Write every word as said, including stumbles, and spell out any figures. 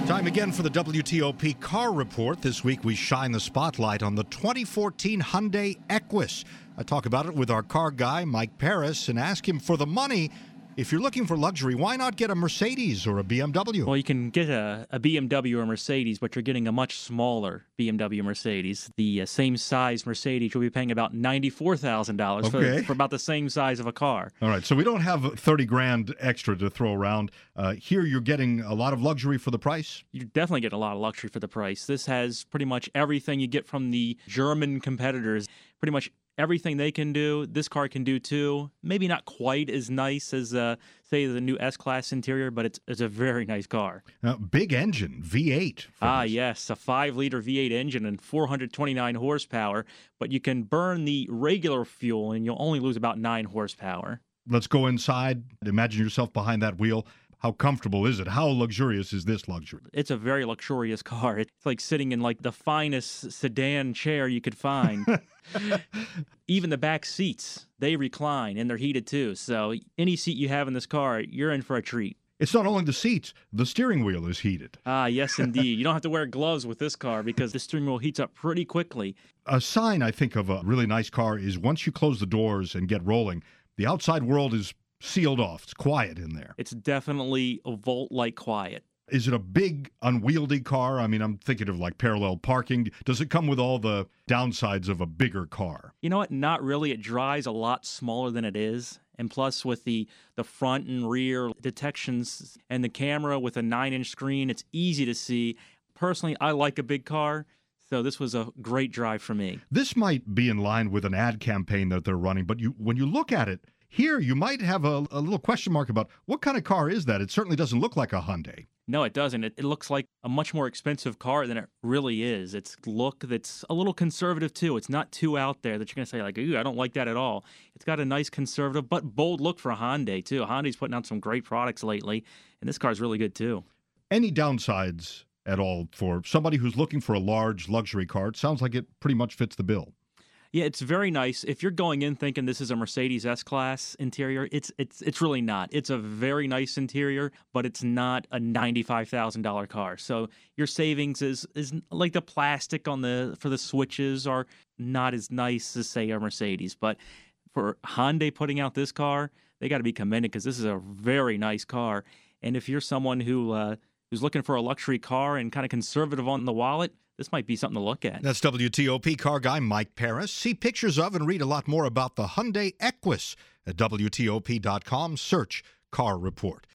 Time again for the W T O P Car Report. This week we shine the spotlight on the twenty fourteen Hyundai Equus. I talk about it with our car guy, Mike Paris, and ask him for the money. If you're looking for luxury, why not get a Mercedes or a B M W? Well, you can get a, a B M W or a Mercedes, but you're getting a much smaller B M W Mercedes. The uh, same size Mercedes, you'll be paying about ninety-four thousand dollars okay. for, for about the same size of a car. All right, so we don't have thirty grand extra to throw around. Uh, here you're getting a lot of luxury for the price? You're definitely getting a lot of luxury for the price. This has pretty much everything you get from the German competitors. Pretty much everything they can do, this car can do too. Maybe not quite as nice as, uh, say, the new S-Class interior, but it's it's a very nice car. Uh, big engine, V eight. Ah, yes, a five liter V eight engine and four hundred twenty-nine horsepower, but you can burn the regular fuel and you'll only lose about nine horsepower. Let's go inside. Imagine yourself behind that wheel. How comfortable is it? How luxurious is this luxury? It's a very luxurious car. It's like sitting in like the finest sedan chair you could find. Even the back seats, they recline and they're heated too. So any seat you have in this car, you're in for a treat. It's not only the seats, the steering wheel is heated. Ah, yes, indeed. You don't have to wear gloves with this car because the steering wheel heats up pretty quickly. A sign, I think, of a really nice car is once you close the doors and get rolling, the outside world is sealed off. It's quiet in there. It's definitely a Volt-like quiet. Is it a big, unwieldy car? I mean, I'm thinking of like parallel parking. Does it come with all the downsides of a bigger car? You know what? Not really. It drives a lot smaller than it is. And plus, with the, the front and rear detections and the camera with a nine-inch screen, it's easy to see. Personally, I like a big car, so this was a great drive for me. This might be in line with an ad campaign that they're running, but you when you look at it, here you might have a, a little question mark about what kind of car is that? It certainly doesn't look like a Hyundai. No, it doesn't. It, it looks like a much more expensive car than it really is. It's look that's a little conservative, too. It's not too out there that you're going to say, like, ooh, I don't like that at all. It's got a nice conservative but bold look for a Hyundai, too. Hyundai's putting out some great products lately, and this car's really good, too. Any downsides at all for somebody who's looking for a large luxury car? It sounds like it pretty much fits the bill. Yeah, it's very nice. If you're going in thinking this is a Mercedes S-Class interior, it's it's it's really not. It's a very nice interior, but it's not a ninety-five thousand dollars car. So your savings is is like the plastic on the for the switches are not as nice as, say, a Mercedes. But for Hyundai putting out this car, they got to be commended because this is a very nice car. And if you're someone who uh, who's looking for a luxury car and kind of conservative on the wallet, this might be something to look at. That's W T O P car guy Mike Paris. See pictures of and read a lot more about the Hyundai Equus at W T O P dot com. Search Car Report.